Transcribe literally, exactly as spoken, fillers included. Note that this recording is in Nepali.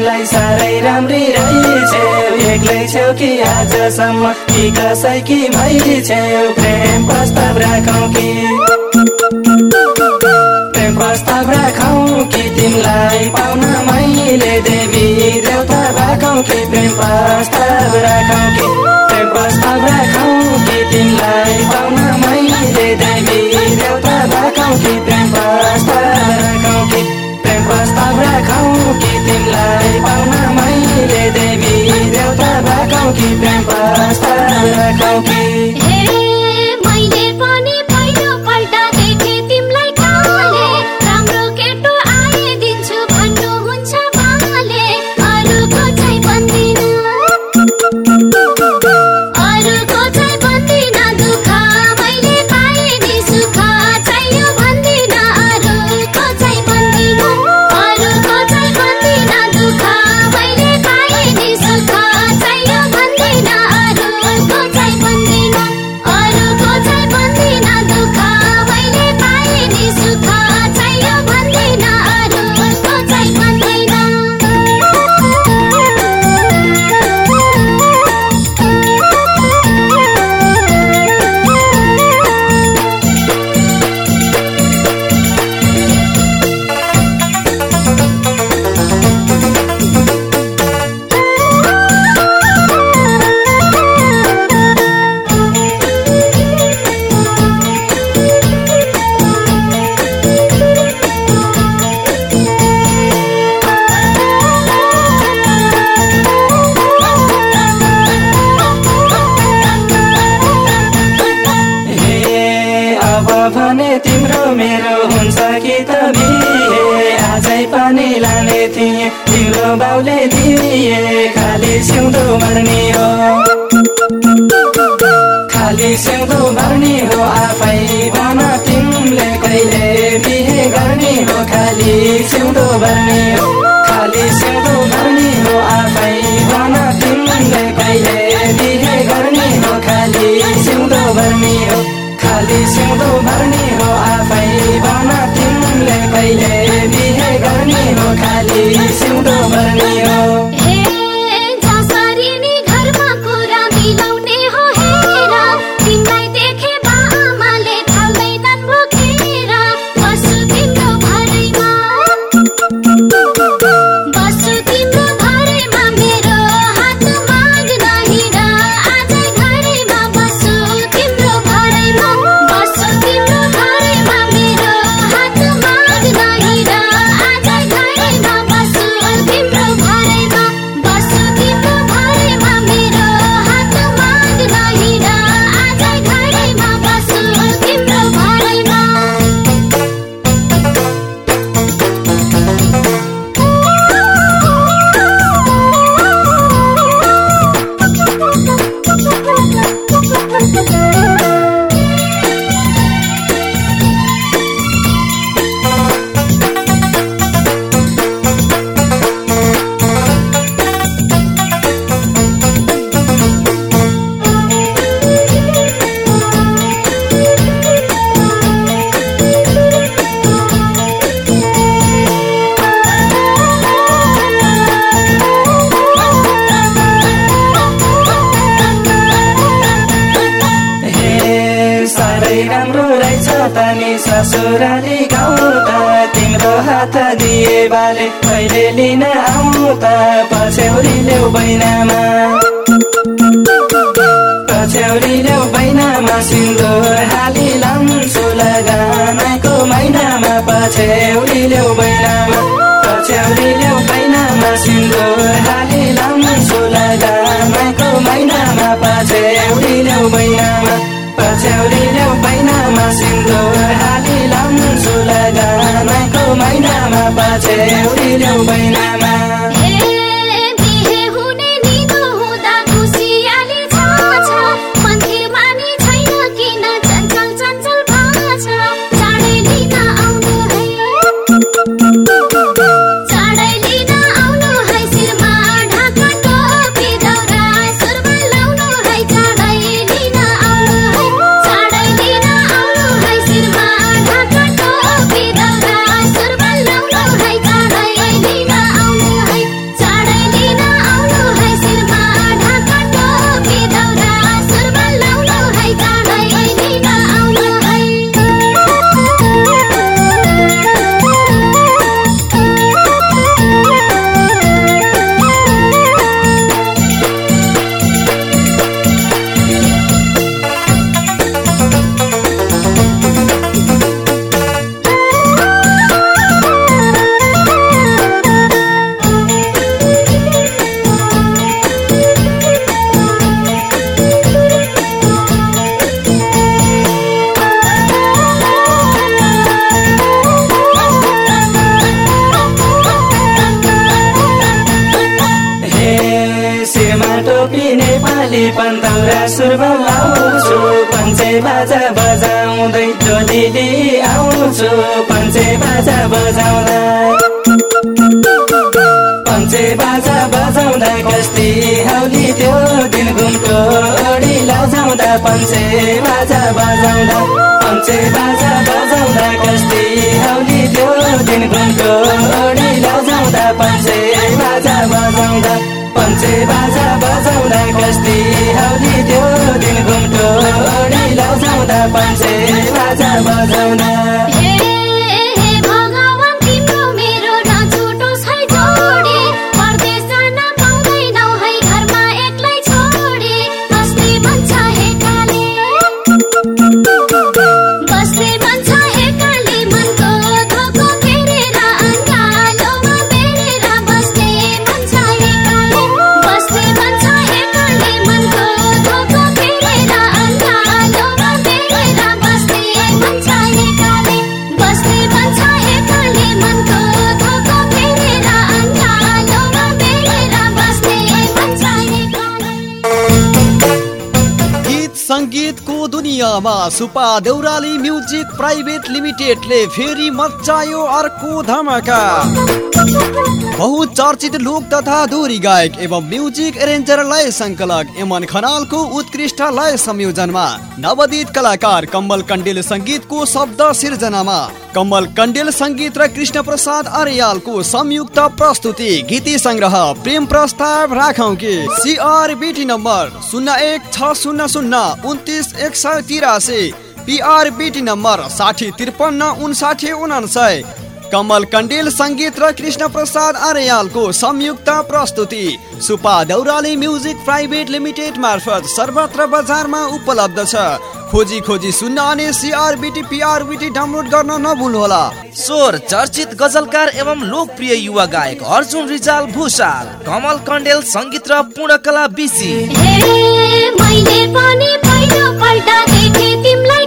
तिमीलाई साह्रै राम्री रहेछौ एक्लै छौ कि आजसम्म कि कसैकी भइछौ प्रेम प्रस्ताव राखौं कि प्रेम प्रस्ताव राखौं कि तिमीलाई पाउन मैले देवी देवता भएकौं कि प्रेम प्रस्ताव राखौं कि प्रेम प्रस्ताव राखौं कि तिमीलाई पाउन मैले देवी देवता भएकौं कि प्रेम प्रस्ताव राखौं कि प्रेम प्रस्ताव राखौं कि तिमीलाई पाउन मैले देवी देवता भएकौं कि प्रेम प्रस्ताव राखौं कि भने तिम्रो मेरो हुन्छ कि त बिहे आजै पनि लाने थिए तिम्रो बाउले दिए खाली सिउँदो भर्ने हो खाली सिउँदो भर्ने हो आफै भन तिमीले कहिले बिहे गर्ने हो खाली सिउँदो भर्ने हो खाली सिउँदो भर्ने हो आफै भन तिमीले कहिले बिहे गर्ने हो खाली सिउँदो भर्ने हो खाली सिउँदो भर्ने हो आफै भन तिमीले कहिले बिहे गर्ने हो खाली सिउँदो भर्ने हो राम्रो रहेछ तनी ससुराली गाउँ त तिम्रो हात दिए बाले कहिले लिन आउँ त पछ्यौरी ल्याउ बैनामा पछ्यौरी ल्याउ बैनामा सिन्दुर हाली लान्छु लगानको महिनामा पछ्यौरी ल्याउ बैनामा पछ्यौरी ल्याउ बैनामा सिन्दुर हाली लान्छु लगानको महिनामा पछ्यौरी ल्याउ बैनामा पछ्यौरी ल्याउ बैनामा सिन्दुर हाली लान्छु लगानको महिनामा पछ्यौरी ल्याउ बैनामा Bye. खाली पन्तौरा सुरमा लाउँछु पञ्चे बाजा बजाउँदै टोलीले आउँछु पञ्चे बाजा बजाउँदा पञ्चे बाजा बजाउँदा कस्ती हाउली त्यो दिन घुमको ओडी लजाउँदा पञ्चे बाजा बजाउँदा पञ्चे बाजा बजाउँदा कस्ती हाउली त्यो दिन घुमको ओडी लजाउँदा पञ्चे बाजा बजाउँदा पञ्चे बाजा बजाउँदा कस्ती हाउली त्यो दिन घुमको ओडी लजाउँदा पञ्चे बाजा बजाउँदा संगीतको दुनियाँमा सुपा देउराली म्युजिक प्राइभेट लिमिटेडले फेरि मचायो अर्को धमाका। बहुचर्चित लोक तथा दोहोरी गायक एवं म्युजिक एरेन्जर लय संकलक एमन खनालको उत्कृष्ट लय संयोजनमा नवोदित कलाकार कमल कण्डेल संगीतको शब्द सिर्जनामा कमल कण्डेल संगीत र कृष्ण प्रसाद अर्यालको संयुक्त प्रस्तुति गीती संग्रह प्रेम प्रस्ताव राखौं कि सीआरबीटी नम्बर शून्य एक छ शून्य शून्य उन्तिस एक सय तिरासी पीआरबीटी नम्बर साठी त्रिपन्न उन्साठी उनान्सय कमल कण्डेल संगीत र कृष्ण प्रसाद अर्यालको संयुक्त प्रस्तुति Supa Deurali music private limited मार्फत सर्वत्र बजारमा उपलब्ध छ। खोजी खोजी सुन्न अनि सीआरबीटी पीआरबीटी डाउनलोड गर्न नभुल्नुहोला। स्वर चर्चित गजलकार एवं लोकप्रिय युवा गायक अर्जुन रिजाल भूषाल कमल कण्डेल संगीत र पूर्णकला बिसी। मैले पनि पहिलो पल्ट देखे तिमीलाई